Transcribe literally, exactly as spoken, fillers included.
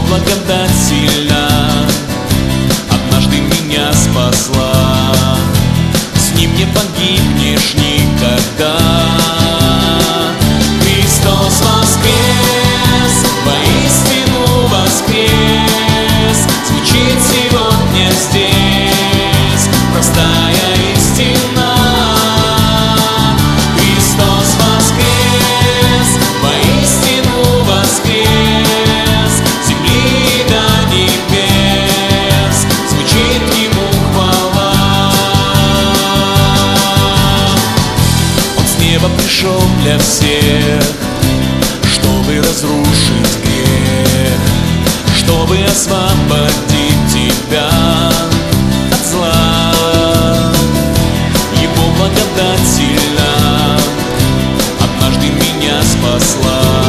благодать сильна, однажды меня спасла. С ним не погибнешь никогда. Христос воскрес, воистину воскрес, звучит сегодня здесь простая истина. Христос воскрес, воистину воскрес, земли до небес звучит ему хвала. Он с неба пришел для всех, чтобы разрушить грех, чтобы освободить тебя от зла. Его благодать сильна, однажды меня спасла.